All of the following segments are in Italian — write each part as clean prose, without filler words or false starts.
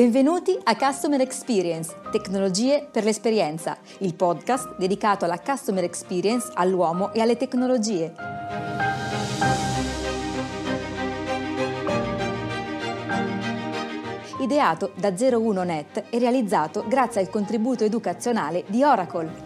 Benvenuti a Customer Experience, tecnologie per l'esperienza, il podcast dedicato alla Customer Experience, all'uomo e alle tecnologie. Ideato da 01net e realizzato grazie al contributo educazionale di Oracle.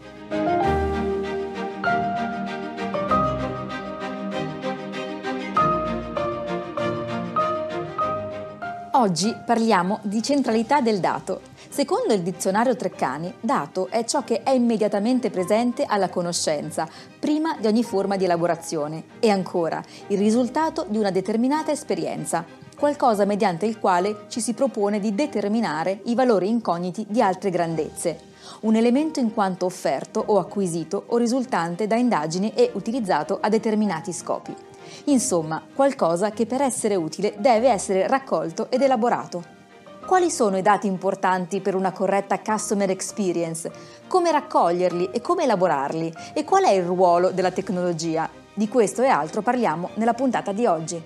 Oggi parliamo di centralità del dato. Secondo il dizionario Treccani, dato è ciò che è immediatamente presente alla conoscenza, prima di ogni forma di elaborazione, e ancora il risultato di una determinata esperienza, qualcosa mediante il quale ci si propone di determinare i valori incogniti di altre grandezze. Un elemento in quanto offerto o acquisito o risultante da indagini e utilizzato a determinati scopi. Insomma, qualcosa che per essere utile deve essere raccolto ed elaborato. Quali sono i dati importanti per una corretta customer experience? Come raccoglierli e come elaborarli? E qual è il ruolo della tecnologia? Di questo e altro parliamo nella puntata di oggi.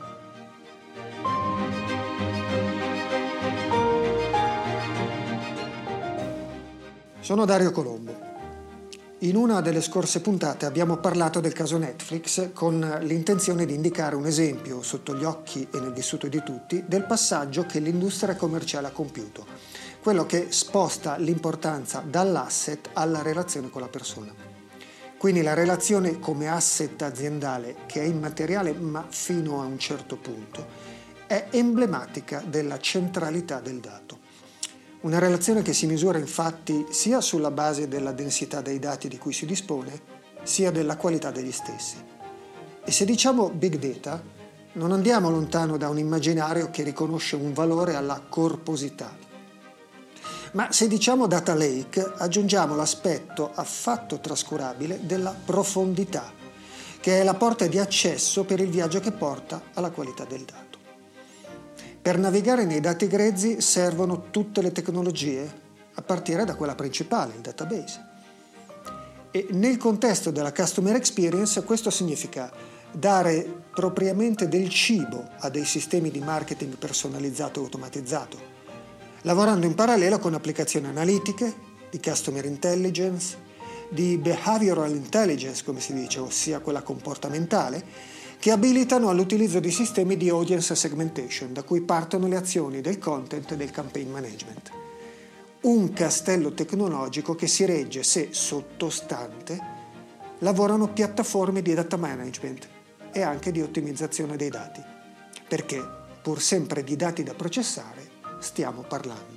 Sono Dario Colombo. In una delle scorse puntate abbiamo parlato del caso Netflix con l'intenzione di indicare un esempio sotto gli occhi e nel vissuto di tutti del passaggio che l'industria commerciale ha compiuto, quello che sposta l'importanza dall'asset alla relazione con la persona. Quindi la relazione come asset aziendale, che è immateriale ma fino a un certo punto, è emblematica della centralità del dato. Una relazione che si misura infatti sia sulla base della densità dei dati di cui si dispone, sia della qualità degli stessi. E se diciamo big data, non andiamo lontano da un immaginario che riconosce un valore alla corposità. Ma se diciamo data lake, aggiungiamo l'aspetto affatto trascurabile della profondità, che è la porta di accesso per il viaggio che porta alla qualità del dato. Per navigare nei dati grezzi servono tutte le tecnologie, a partire da quella principale, il database. E nel contesto della customer experience questo significa dare propriamente del cibo a dei sistemi di marketing personalizzato e automatizzato, lavorando in parallelo con applicazioni analitiche, di customer intelligence, di behavioral intelligence, come si dice, ossia quella comportamentale, che abilitano all'utilizzo di sistemi di audience segmentation, da cui partono le azioni del content e del campaign management. Un castello tecnologico che si regge se sottostante lavorano piattaforme di data management e anche di ottimizzazione dei dati, perché pur sempre di dati da processare stiamo parlando.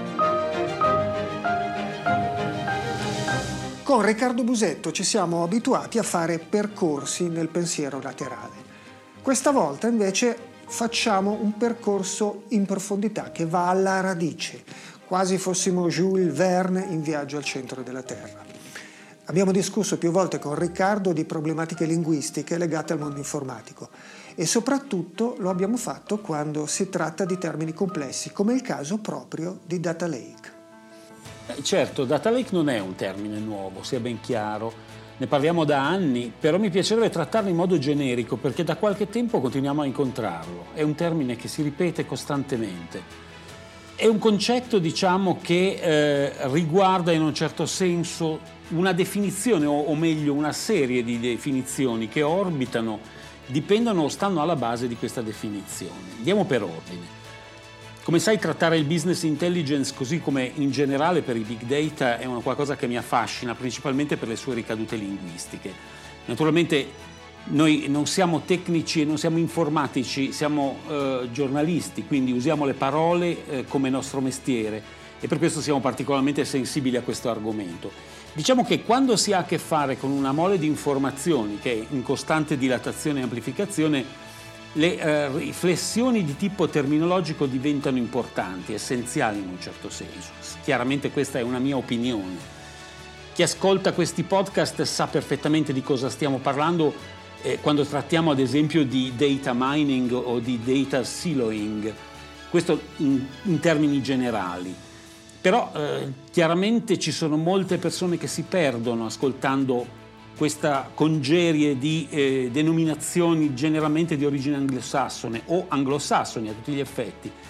Con Riccardo Busetto ci siamo abituati a fare percorsi nel pensiero laterale. Questa volta invece facciamo un percorso in profondità che va alla radice, quasi fossimo Jules Verne in viaggio al centro della Terra. Abbiamo discusso più volte con Riccardo di problematiche linguistiche legate al mondo informatico e soprattutto lo abbiamo fatto quando si tratta di termini complessi, come il caso proprio di data lake. Certo, data lake non è un termine nuovo, sia ben chiaro, ne parliamo da anni, però mi piacerebbe trattarlo in modo generico perché da qualche tempo continuiamo a incontrarlo, è un termine che si ripete costantemente. È un concetto, diciamo, che riguarda in un certo senso una definizione o meglio una serie di definizioni che orbitano, dipendono o stanno alla base di questa definizione. Andiamo per ordine. Come sai, trattare il business intelligence, così come in generale per i big data, è una qualcosa che mi affascina, principalmente per le sue ricadute linguistiche. Naturalmente noi non siamo tecnici e non siamo informatici, siamo giornalisti, quindi usiamo le parole come nostro mestiere e per questo siamo particolarmente sensibili a questo argomento. Diciamo che quando si ha a che fare con una mole di informazioni che è in costante dilatazione e amplificazione, le riflessioni di tipo terminologico diventano importanti, essenziali in un certo senso. Chiaramente questa è una mia opinione. Chi ascolta questi podcast sa perfettamente di cosa stiamo parlando quando trattiamo ad esempio di data mining o di data siloing, questo in termini generali. Però chiaramente ci sono molte persone che si perdono ascoltando questa congerie di denominazioni generalmente di origine anglosassone o anglosassoni a tutti gli effetti.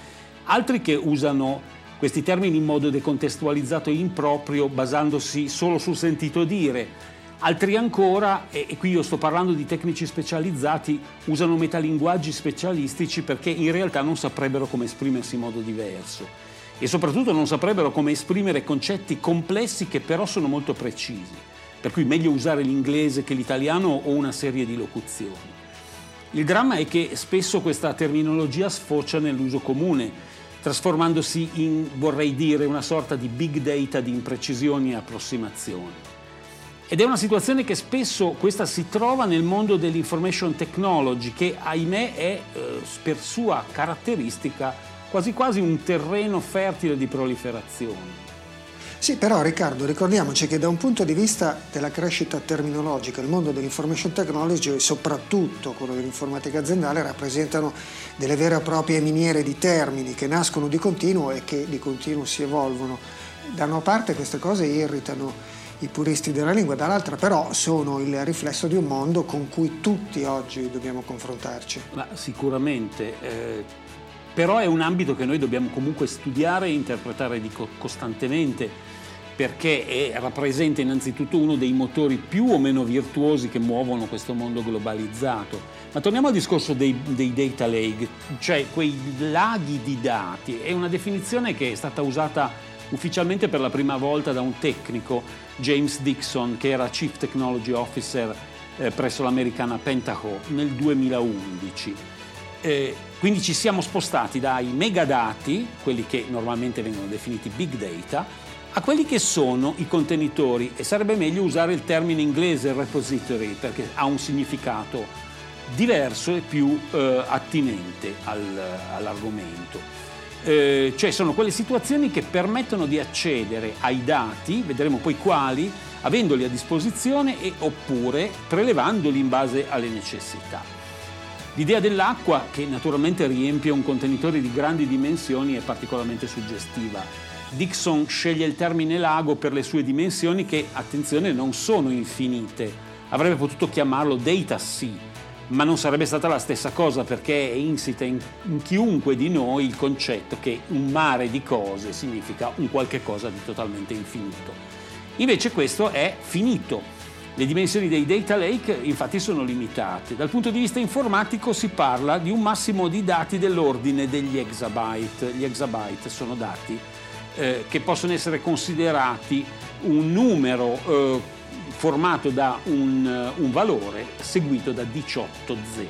altri che usano questi termini in modo decontestualizzato e improprio, basandosi solo sul sentito dire. Altri ancora, e qui io sto parlando di tecnici specializzati, usano metalinguaggi specialistici perché in realtà non saprebbero come esprimersi in modo diverso e soprattutto non saprebbero come esprimere concetti complessi che però sono molto precisi, per cui meglio usare l'inglese che l'italiano o una serie di locuzioni. Il dramma è che spesso questa terminologia sfocia nell'uso comune, trasformandosi in, vorrei dire, una sorta di big data di imprecisioni e approssimazioni. Ed è una situazione che spesso questa si trova nel mondo dell'information technology, che ahimè è per sua caratteristica quasi quasi un terreno fertile di proliferazione. Sì, però Riccardo, ricordiamoci che da un punto di vista della crescita terminologica, il mondo dell'information technology e soprattutto quello dell'informatica aziendale rappresentano delle vere e proprie miniere di termini che nascono di continuo e che di continuo si evolvono. Da una parte queste cose irritano i puristi della lingua, dall'altra però sono il riflesso di un mondo con cui tutti oggi dobbiamo confrontarci. Ma sicuramente, però è un ambito che noi dobbiamo comunque studiare e interpretare costantemente, perché rappresenta innanzitutto uno dei motori più o meno virtuosi che muovono questo mondo globalizzato. Ma torniamo al discorso dei data lake, cioè quei laghi di dati. È una definizione che è stata usata ufficialmente per la prima volta da un tecnico, James Dixon, che era Chief Technology Officer presso l'americana Pentaho nel 2011. Quindi ci siamo spostati dai megadati, quelli che normalmente vengono definiti big data, a quelli che sono i contenitori, e sarebbe meglio usare il termine inglese repository perché ha un significato diverso e più attinente all'argomento. Cioè sono quelle situazioni che permettono di accedere ai dati, vedremo poi quali, avendoli a disposizione e oppure prelevandoli in base alle necessità. L'idea dell'acqua, che naturalmente riempie un contenitore di grandi dimensioni, è particolarmente suggestiva. Dixon sceglie il termine lago per le sue dimensioni che, attenzione, non sono infinite. Avrebbe potuto chiamarlo data sea, ma non sarebbe stata la stessa cosa perché è insita in chiunque di noi il concetto che un mare di cose significa un qualche cosa di totalmente infinito. Invece questo è finito. Le dimensioni dei data lake infatti sono limitate. Dal punto di vista informatico si parla di un massimo di dati dell'ordine degli exabyte. Gli exabyte sono dati che possono essere considerati un numero formato da un valore seguito da 18 zeri.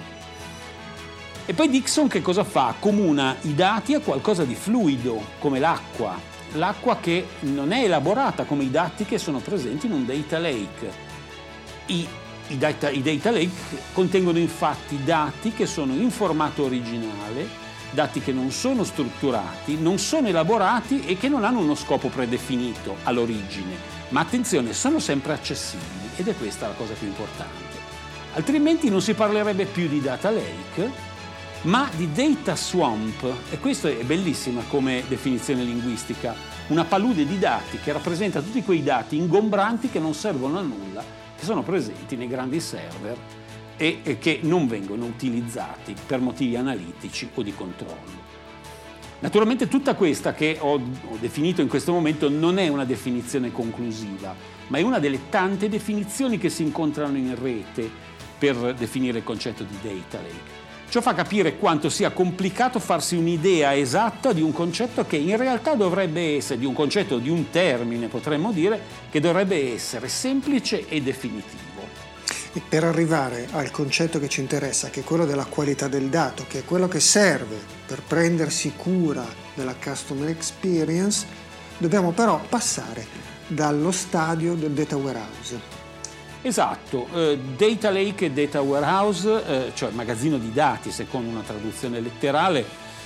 E poi Dixon che cosa fa? Accomuna i dati a qualcosa di fluido, come l'acqua. L'acqua che non è elaborata come i dati che sono presenti in un data lake. I data lake contengono infatti dati che sono in formato originale, dati che non sono strutturati, non sono elaborati e che non hanno uno scopo predefinito all'origine. Ma attenzione, sono sempre accessibili ed è questa la cosa più importante. Altrimenti non si parlerebbe più di data lake, ma di data swamp, e questo è bellissima come definizione linguistica, una palude di dati che rappresenta tutti quei dati ingombranti che non servono a nulla, che sono presenti nei grandi server e che non vengono utilizzati per motivi analitici o di controllo. Naturalmente tutta questa che ho definito in questo momento non è una definizione conclusiva, ma è una delle tante definizioni che si incontrano in rete per definire il concetto di data lake. Ciò fa capire quanto sia complicato farsi un'idea esatta di un concetto che in realtà dovrebbe essere, di un concetto, di un termine potremmo dire, che dovrebbe essere semplice e definitivo. E per arrivare al concetto che ci interessa, che è quello della qualità del dato, che è quello che serve per prendersi cura della customer experience, dobbiamo però passare dallo stadio del data warehouse. Esatto, data lake e data warehouse, cioè magazzino di dati secondo una traduzione letterale,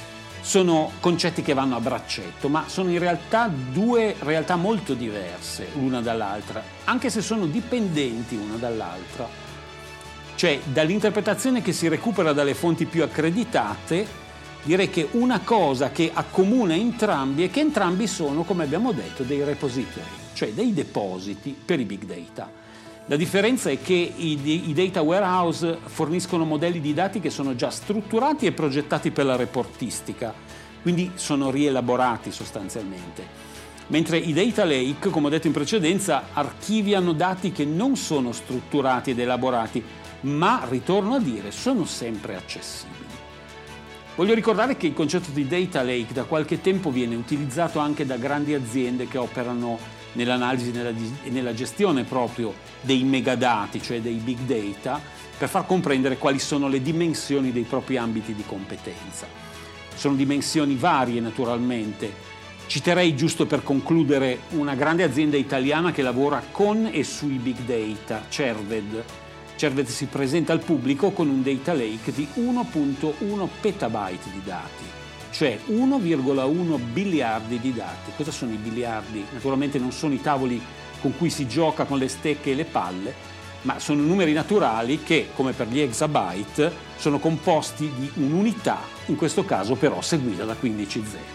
sono concetti che vanno a braccetto, ma sono in realtà due realtà molto diverse l'una dall'altra, anche se sono dipendenti una dall'altra. Cioè, dall'interpretazione che si recupera dalle fonti più accreditate, direi che una cosa che accomuna entrambi è che entrambi sono, come abbiamo detto, dei repository, cioè dei depositi per i big data. La differenza è che i data warehouse forniscono modelli di dati che sono già strutturati e progettati per la reportistica, quindi sono rielaborati sostanzialmente. Mentre i data lake, come ho detto in precedenza, archiviano dati che non sono strutturati ed elaborati, ma, ritorno a dire, sono sempre accessibili. Voglio ricordare che il concetto di data lake da qualche tempo viene utilizzato anche da grandi aziende che operano nell'analisi e nella gestione proprio dei megadati, cioè dei big data, per far comprendere quali sono le dimensioni dei propri ambiti di competenza. Sono dimensioni varie naturalmente. Citerei, giusto per concludere, una grande azienda italiana che lavora con e sui big data, Cerved. Cerved si presenta al pubblico con un data lake di 1.1 petabyte di dati, cioè 1,1 biliardi di dati. Cosa sono i biliardi? Naturalmente non sono i tavoli con cui si gioca con le stecche e le palle, ma sono numeri naturali che, come per gli exabyte, sono composti di un'unità, in questo caso però seguita da 15 zeri.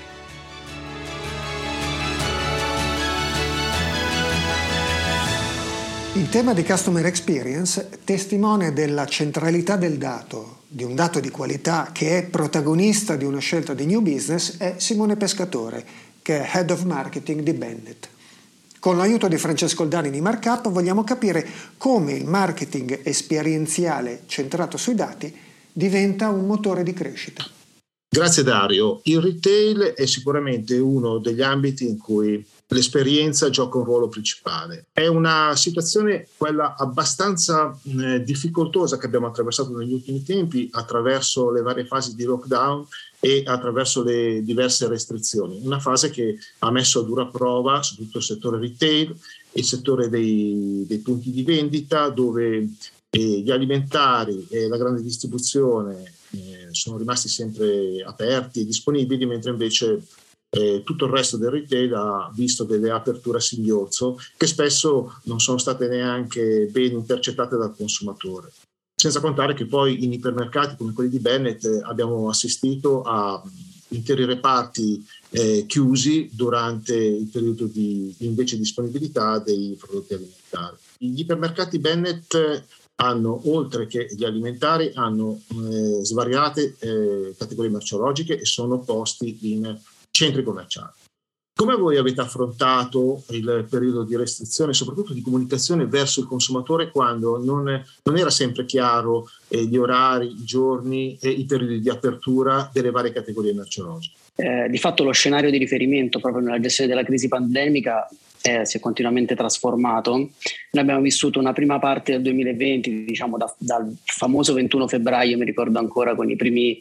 Il tema di Customer Experience, testimone della centralità del dato, di un dato di qualità che è protagonista di una scelta di new business, è Simone Pescatore, che è Head of Marketing di Bennett. Con l'aiuto di Francesco Oldani di Markup vogliamo capire come il marketing esperienziale centrato sui dati diventa un motore di crescita. Grazie Dario. Il retail è sicuramente uno degli ambiti in cui l'esperienza gioca un ruolo principale. È una situazione, quella abbastanza difficoltosa che abbiamo attraversato negli ultimi tempi attraverso le varie fasi di lockdown e attraverso le diverse restrizioni. Una fase che ha messo a dura prova soprattutto il settore retail e il settore dei punti di vendita, dove gli alimentari e la grande distribuzione sono rimasti sempre aperti e disponibili, mentre invece tutto il resto del retail ha visto delle aperture a singhiozzo che spesso non sono state neanche ben intercettate dal consumatore. Senza contare che poi in ipermercati come quelli di Bennett abbiamo assistito a interi reparti chiusi durante il periodo di invece disponibilità dei prodotti alimentari. Gli ipermercati Bennett hanno, oltre che gli alimentari, hanno svariate categorie merceologiche e sono posti in centri commerciali. Come voi avete affrontato il periodo di restrizione, soprattutto di comunicazione verso il consumatore, quando non era sempre chiaro gli orari, i giorni e i periodi di apertura delle varie categorie merceologiche? Di fatto lo scenario di riferimento proprio nella gestione della crisi pandemica si è continuamente trasformato. Noi abbiamo vissuto una prima parte del 2020, diciamo dal famoso 21 febbraio, mi ricordo ancora, con i primi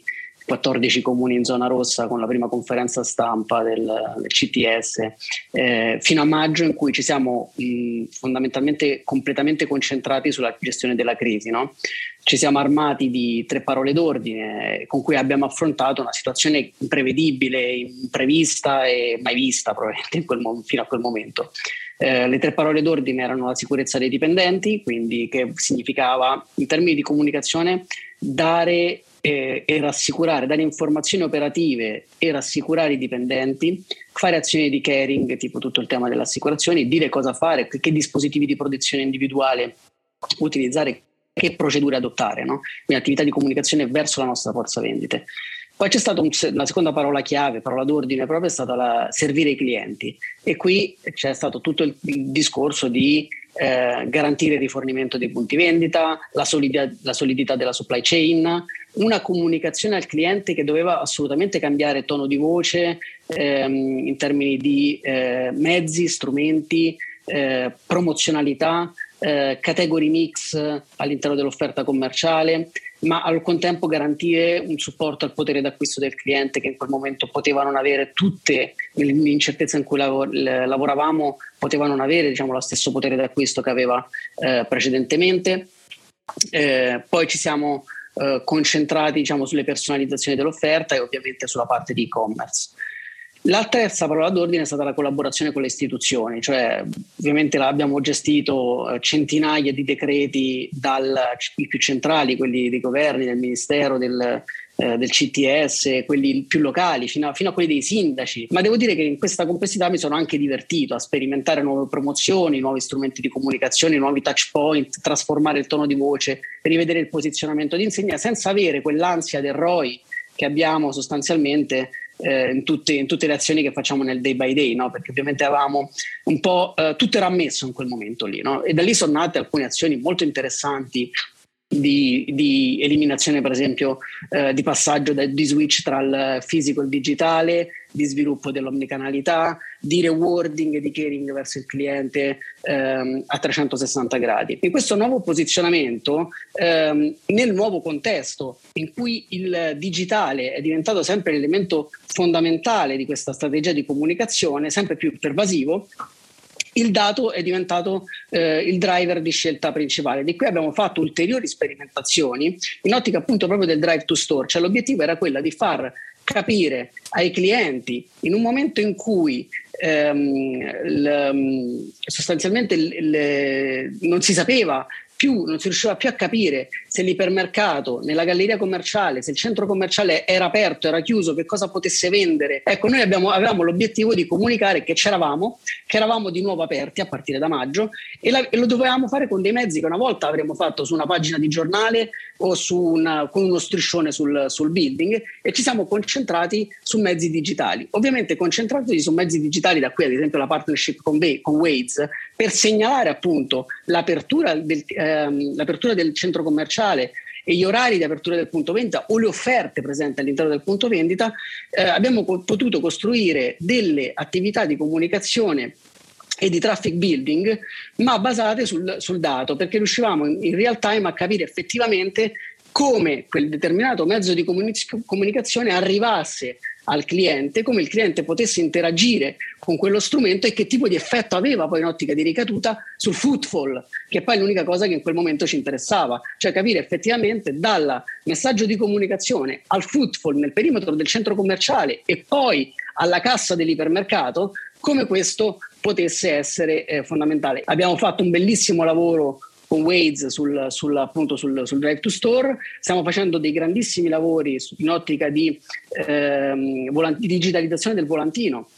14 comuni in zona rossa, con la prima conferenza stampa del CTS, fino a maggio, in cui ci siamo fondamentalmente completamente concentrati sulla gestione della crisi, no? Ci siamo armati di 3 parole d'ordine con cui abbiamo affrontato una situazione imprevedibile, imprevista e mai vista probabilmente fino a quel momento. Le 3 parole d'ordine erano la sicurezza dei dipendenti, quindi che significava in termini di comunicazione dare e rassicurare, dare informazioni operative e rassicurare i dipendenti, fare azioni di caring, tipo tutto il tema delle assicurazioni, dire cosa fare, che dispositivi di protezione individuale utilizzare, che procedure adottare, no? Quindi attività di comunicazione verso la nostra forza vendite. Poi c'è stata una seconda parola chiave, parola d'ordine proprio, è stata servire i clienti, e qui c'è stato tutto il discorso di garantire il rifornimento dei punti vendita, la solidità della supply chain, una comunicazione al cliente che doveva assolutamente cambiare tono di voce in termini di mezzi, strumenti, promozionalità, category mix all'interno dell'offerta commerciale, ma al contempo garantire un supporto al potere d'acquisto del cliente, che in quel momento poteva non avere, tutte l'incertezza in cui lavoravamo, poteva non avere, diciamo, lo stesso potere d'acquisto che aveva precedentemente. Poi ci siamo concentrati, diciamo, sulle personalizzazioni dell'offerta e ovviamente sulla parte di e-commerce. La terza parola d'ordine è stata la collaborazione con le istituzioni, cioè ovviamente abbiamo gestito centinaia di decreti, i più centrali, quelli dei governi, del Ministero, del CTS, quelli più locali, fino a quelli dei sindaci. Ma devo dire che in questa complessità mi sono anche divertito a sperimentare nuove promozioni, nuovi strumenti di comunicazione, nuovi touch point, trasformare il tono di voce, rivedere il posizionamento di insegna, senza avere quell'ansia del ROI che abbiamo sostanzialmente in tutte le azioni che facciamo nel day by day, no? Perché ovviamente avevamo un po' tutto era ammesso in quel momento lì, no? E da lì sono nate alcune azioni molto interessanti di eliminazione, per esempio, di passaggio di switch tra il fisico e il digitale, di sviluppo dell'omnicanalità, di rewarding e di caring verso il cliente a 360 gradi. In questo nuovo posizionamento, nel nuovo contesto in cui il digitale è diventato sempre l'elemento fondamentale di questa strategia di comunicazione, sempre più pervasivo, il dato è diventato il driver di scelta principale. Di qui abbiamo fatto ulteriori sperimentazioni in ottica appunto proprio del drive to store, cioè l'obiettivo era quello di far capire ai clienti in un momento in cui sostanzialmente non si sapeva più, non si riusciva più a capire se l'ipermercato, nella galleria commerciale, se il centro commerciale era aperto, era chiuso, che cosa potesse vendere. Ecco, noi avevamo l'obiettivo di comunicare che che eravamo di nuovo aperti a partire da maggio e lo dovevamo fare con dei mezzi che una volta avremmo fatto su una pagina di giornale o con uno striscione sul building, e ci siamo concentrati su mezzi digitali. Ovviamente concentrati su mezzi digitali, da qui ad esempio la partnership con Waze, per segnalare appunto l'apertura del centro commerciale e gli orari di apertura del punto vendita o le offerte presenti all'interno del punto vendita. Abbiamo potuto costruire delle attività di comunicazione e di traffic building, ma basate sul dato, perché riuscivamo in real time a capire effettivamente come quel determinato mezzo di comunicazione arrivasse al cliente, come il cliente potesse interagire con quello strumento e che tipo di effetto aveva poi in ottica di ricaduta sul footfall, che poi è l'unica cosa che in quel momento ci interessava, cioè capire effettivamente dal messaggio di comunicazione al footfall nel perimetro del centro commerciale e poi alla cassa dell'ipermercato, come questo potesse essere fondamentale. Abbiamo fatto un bellissimo lavoro con Waze sul drive to store, stiamo facendo dei grandissimi lavori in ottica di digitalizzazione del volantino,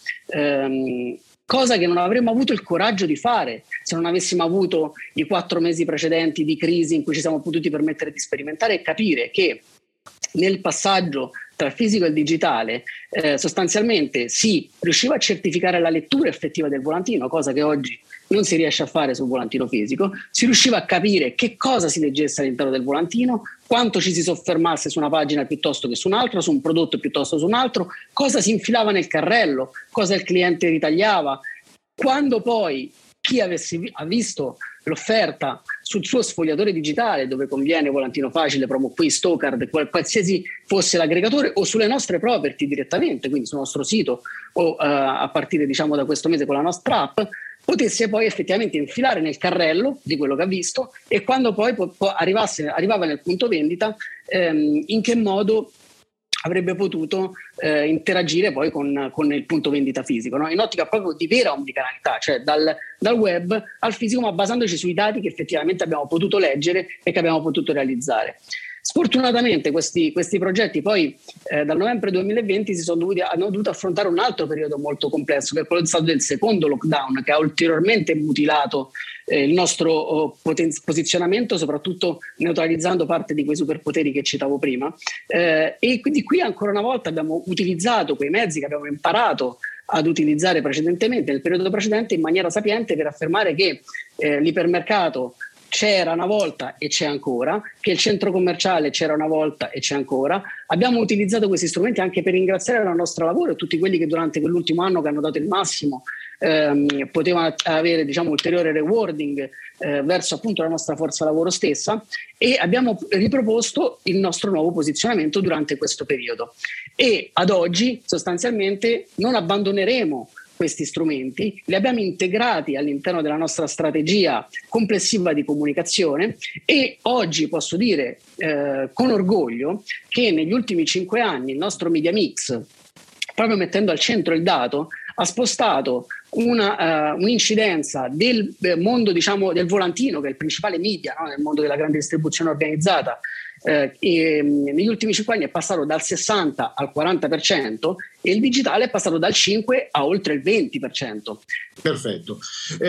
cosa che non avremmo avuto il coraggio di fare se non avessimo avuto i 4 mesi precedenti di crisi in cui ci siamo potuti permettere di sperimentare e capire che nel passaggio tra il fisico e il digitale sostanzialmente si riusciva a certificare la lettura effettiva del volantino, cosa che oggi non si riesce a fare sul volantino fisico, si riusciva a capire che cosa si leggesse all'interno del volantino, quanto ci si soffermasse su una pagina piuttosto che su un'altra, su un prodotto piuttosto che su un altro, cosa si infilava nel carrello, cosa il cliente ritagliava. Quando poi chi ha visto l'offerta sul suo sfogliatore digitale, dove conviene Volantino Facile, Promo Qui, Stocard, qualsiasi fosse l'aggregatore, o sulle nostre property direttamente, quindi sul nostro sito o a partire diciamo da questo mese con la nostra app, potesse poi effettivamente infilare nel carrello di quello che ha visto, e quando poi arrivava nel punto vendita, in che modo avrebbe potuto interagire poi con il punto vendita fisico, no? In ottica proprio di vera omnicanalità, cioè dal web al fisico, ma basandoci sui dati che effettivamente abbiamo potuto leggere e che abbiamo potuto realizzare. Sfortunatamente questi progetti poi dal novembre 2020 hanno dovuto affrontare un altro periodo molto complesso, che è quello stato del secondo lockdown, che ha ulteriormente mutilato il nostro posizionamento, soprattutto neutralizzando parte di quei superpoteri che citavo prima, e quindi qui ancora una volta abbiamo utilizzato quei mezzi che abbiamo imparato ad utilizzare precedentemente, nel periodo precedente, in maniera sapiente, per affermare che l'ipermercato c'era una volta e c'è ancora, che il centro commerciale c'era una volta e c'è ancora. Abbiamo utilizzato questi strumenti anche per ringraziare il nostro lavoro e tutti quelli che durante quell'ultimo anno che hanno dato il massimo potevano avere diciamo ulteriore rewarding verso appunto la nostra forza lavoro stessa, e abbiamo riproposto il nostro nuovo posizionamento durante questo periodo, e ad oggi sostanzialmente non abbandoneremo questi strumenti, li abbiamo integrati all'interno della nostra strategia complessiva di comunicazione, e oggi posso dire con orgoglio che negli ultimi 5 anni il nostro media mix, proprio mettendo al centro il dato, ha spostato un'incidenza del mondo diciamo del volantino, che è il principale media, no, nel mondo della grande distribuzione organizzata, e negli ultimi 5 anni è passato dal 60 al 40%, e il digitale è passato dal 5 a oltre il 20%. Perfetto.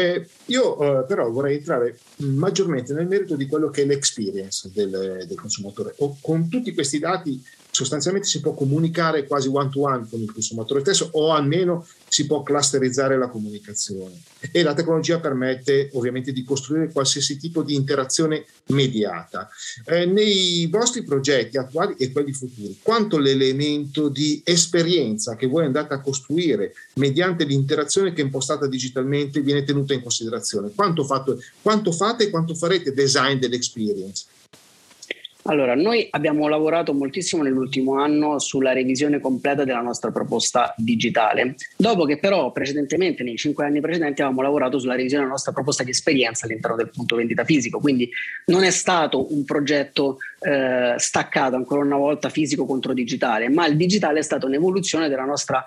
Io però vorrei entrare maggiormente nel merito di quello che è l'experience del consumatore. Con tutti questi dati sostanzialmente si può comunicare quasi one to one con il consumatore stesso, o almeno si può clusterizzare la comunicazione, e la tecnologia permette ovviamente di costruire qualsiasi tipo di interazione mediata. Nei vostri progetti attuali e quelli futuri, quanto l'elemento di esperienza che voi andate a costruire mediante l'interazione che è impostata digitalmente viene tenuta in considerazione? Quanto fate e quanto farete design dell'experience? Allora, noi abbiamo lavorato moltissimo nell'ultimo anno sulla revisione completa della nostra proposta digitale, dopo che però precedentemente, nei 5 anni precedenti, avevamo lavorato sulla revisione della nostra proposta di esperienza all'interno del punto vendita fisico, quindi non è stato un progetto staccato ancora una volta fisico contro digitale, ma il digitale è stata un'evoluzione della nostra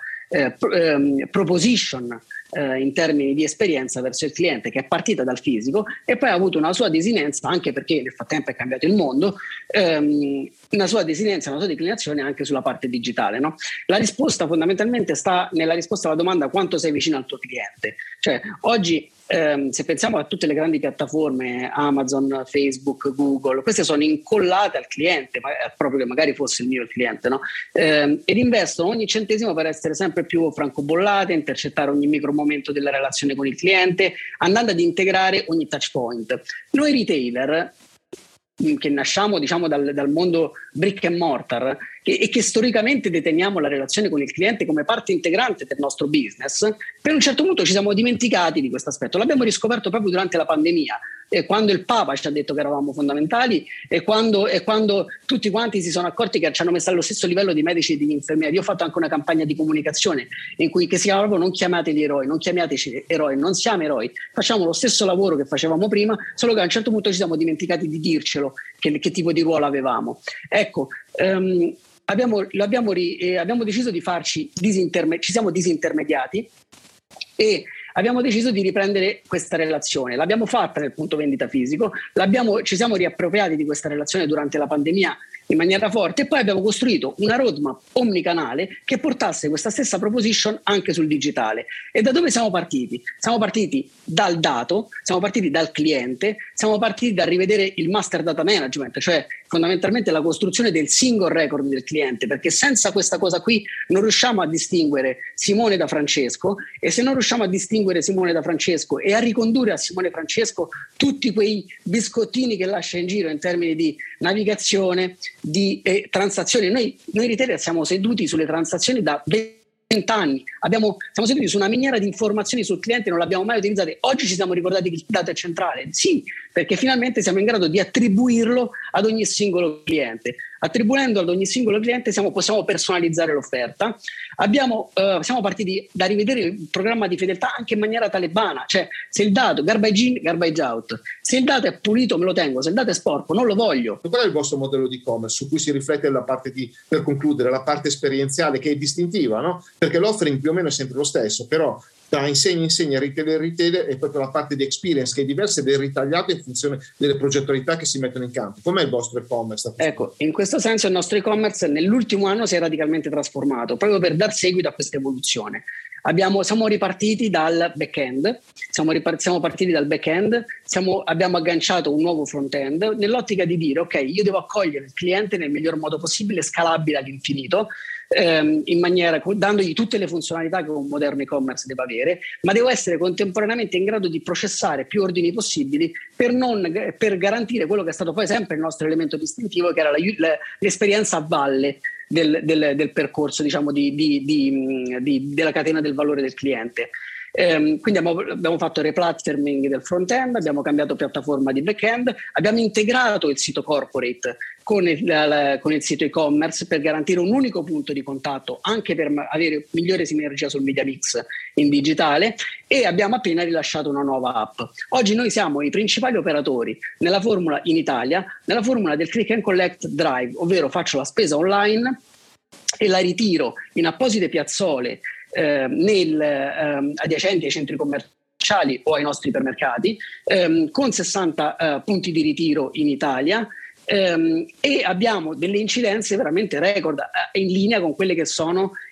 proposition in termini di esperienza verso il cliente, che è partita dal fisico e poi ha avuto una sua desinenza, anche perché nel frattempo è cambiato il mondo, una sua desinenza, una sua declinazione anche sulla parte digitale, no? La risposta fondamentalmente sta nella risposta alla domanda: quanto sei vicino al tuo cliente? Cioè oggi se pensiamo a tutte le grandi piattaforme, Amazon, Facebook, Google, queste sono incollate al cliente, proprio che magari fosse il mio cliente, no? Ed investono ogni centesimo per essere sempre più francobollate, intercettare ogni micro momento della relazione con il cliente, andando ad integrare ogni touch point. Noi retailer, che nasciamo diciamo dal mondo brick and mortar e che storicamente deteniamo la relazione con il cliente come parte integrante del nostro business, per un certo punto ci siamo dimenticati di questo aspetto. L'abbiamo riscoperto proprio durante la pandemia, quando il Papa ci ha detto che eravamo fondamentali e quando tutti quanti si sono accorti che ci hanno messo allo stesso livello di medici e di infermieri. Io ho fatto anche una campagna di comunicazione che si chiama proprio "Non chiamateli eroi, non chiamateci eroi, non siamo eroi, facciamo lo stesso lavoro che facevamo prima, solo che a un certo punto ci siamo dimenticati di dircelo che tipo di ruolo avevamo". Ecco, abbiamo deciso di ci siamo disintermediati e abbiamo deciso di riprendere questa relazione. L'abbiamo fatta nel punto vendita fisico, ci siamo riappropriati di questa relazione durante la pandemia in maniera forte e poi abbiamo costruito una roadmap omnicanale che portasse questa stessa proposition anche sul digitale. E da dove siamo partiti? Siamo partiti dal dato, siamo partiti dal cliente, siamo partiti da rivedere il master data management, cioè fondamentalmente la costruzione del single record del cliente, perché senza questa cosa qui non riusciamo a distinguere Simone da Francesco, e se non riusciamo a distinguere Simone da Francesco e a ricondurre a Simone Francesco tutti quei biscottini che lascia in giro in termini di navigazione, di transazioni. Noi retailer siamo seduti sulle transazioni da 20 anni, siamo seduti su una miniera di informazioni sul cliente, non l'abbiamo mai utilizzate. Oggi ci siamo ricordati che il dato è centrale, sì, perché finalmente siamo in grado di attribuirlo ad ogni singolo cliente. Attribuendo ad ogni singolo cliente possiamo personalizzare l'offerta. Siamo partiti da rivedere il programma di fedeltà anche in maniera talebana, cioè se il dato garbage in, garbage out, se il dato è pulito me lo tengo, se il dato è sporco non lo voglio. Qual è il vostro modello di e-commerce su cui si riflette la parte per concludere, la parte esperienziale, che è distintiva, no? Perché l'offering più o meno è sempre lo stesso, però da insegna retailer è proprio la parte di experience che è diversa ed è ritagliata in funzione delle progettualità che si mettono in campo. Com'è il vostro e-commerce? Ecco, in questo senso il nostro e-commerce nell'ultimo anno si è radicalmente trasformato proprio per dar seguito a questa evoluzione. Siamo ripartiti dal back-end, abbiamo agganciato un nuovo front-end nell'ottica di dire: ok, io devo accogliere il cliente nel miglior modo possibile, scalabile all'infinito, dandogli tutte le funzionalità che un moderno e-commerce deve avere, ma devo essere contemporaneamente in grado di processare più ordini possibili per garantire quello che è stato poi sempre il nostro elemento distintivo, che era l'esperienza a valle del percorso, diciamo, della catena del valore del cliente. Quindi abbiamo fatto il replatforming del front-end, abbiamo cambiato piattaforma di back-end, abbiamo integrato il sito corporate con il sito e-commerce per garantire un unico punto di contatto, anche per avere migliore sinergia sul media mix in digitale, e abbiamo appena rilasciato una nuova app. Oggi noi siamo i principali operatori nella formula in Italia, nella formula del click and collect drive, ovvero faccio la spesa online e la ritiro in apposite piazzole adiacenti ai centri commerciali o ai nostri ipermercati, con 60 punti di ritiro in Italia, e abbiamo delle incidenze veramente record in linea con quelle che sono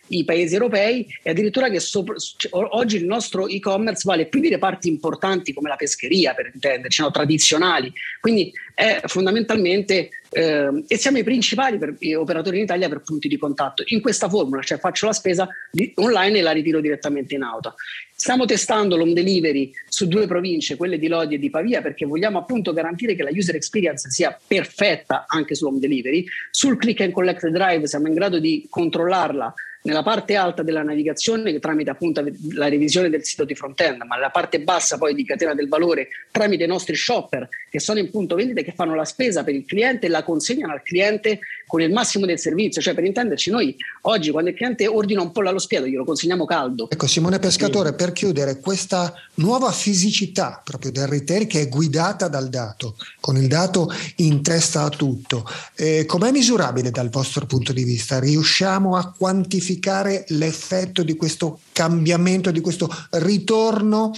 i paesi europei, e addirittura che oggi il nostro e-commerce vale più di reparti importanti come la pescheria, per intenderci, tradizionali. Quindi è fondamentalmente e siamo i principali operatori in Italia per punti di contatto in questa formula, cioè faccio la spesa online e la ritiro direttamente in auto. Stiamo testando l'home delivery su 2 province, quelle di Lodi e di Pavia, perché vogliamo appunto garantire che la user experience sia perfetta anche sull'home delivery. Sul click and collect drive siamo in grado di controllarla nella parte alta della navigazione tramite appunto la revisione del sito di front-end, ma nella parte bassa poi di catena del valore tramite i nostri shopper che sono in punto vendita e che fanno la spesa per il cliente e la consegnano al cliente con il massimo del servizio. Cioè, per intenderci, noi oggi quando il cliente ordina un pollo allo spiedo glielo consegniamo caldo. Ecco, Simone Pescatore, per chiudere, questa nuova fisicità proprio del retail che è guidata dal dato, con il dato in testa a tutto, com'è misurabile dal vostro punto di vista? Riusciamo a quantificare l'effetto di questo cambiamento, di questo ritorno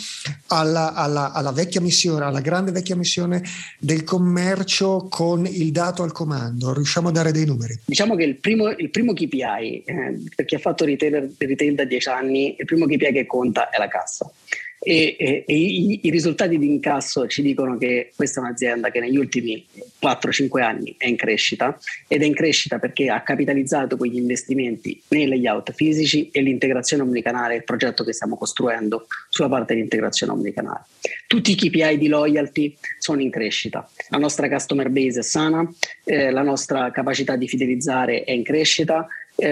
alla vecchia missione, alla grande vecchia missione del commercio con il dato al comando? Riusciamo a dare dei numeri? Diciamo che il primo KPI, per chi ha fatto retail da 10 anni, il primo KPI che conta è la cassa. E i risultati di incasso ci dicono che questa è un'azienda che negli ultimi 4-5 anni è in crescita, ed è in crescita perché ha capitalizzato quegli investimenti nei layout fisici e l'integrazione omnicanale, il progetto che stiamo costruendo sulla parte di integrazione omnicanale. Tutti i KPI di loyalty sono in crescita, la nostra customer base è sana, la nostra capacità di fidelizzare è in crescita,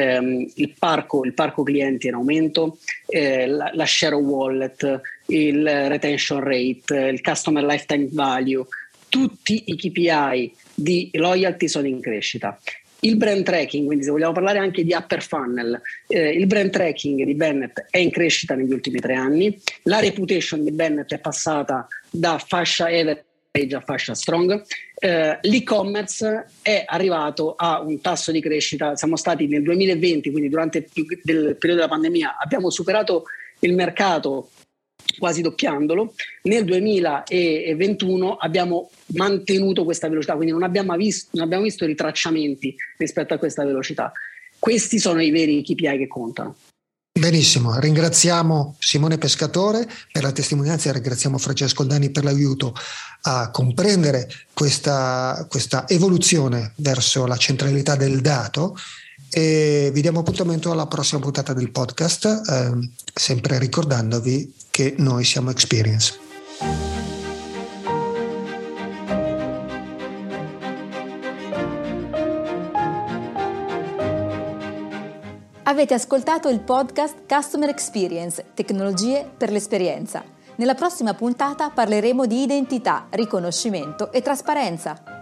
il parco clienti è in aumento, la share of wallet, il retention rate, il customer lifetime value, tutti i KPI di loyalty sono in crescita. Il brand tracking, quindi se vogliamo parlare anche di upper funnel, il brand tracking di Bennett è in crescita negli ultimi 3 anni, la reputation di Bennett è passata da fascia average a fascia strong, l'e-commerce è arrivato a un tasso di crescita, siamo stati nel 2020, quindi durante il periodo della pandemia, abbiamo superato il mercato quasi doppiandolo, nel 2021 abbiamo mantenuto questa velocità, quindi non abbiamo visto ritracciamenti rispetto a questa velocità. Questi sono i veri KPI che contano. Benissimo, ringraziamo Simone Pescatore per la testimonianza e ringraziamo Francesco Oldani per l'aiuto a comprendere questa evoluzione verso la centralità del dato, e vi diamo appuntamento alla prossima puntata del podcast, sempre ricordandovi che noi siamo Experience. Avete ascoltato il podcast Customer Experience, tecnologie per l'esperienza. Nella prossima puntata parleremo di identità, riconoscimento e trasparenza.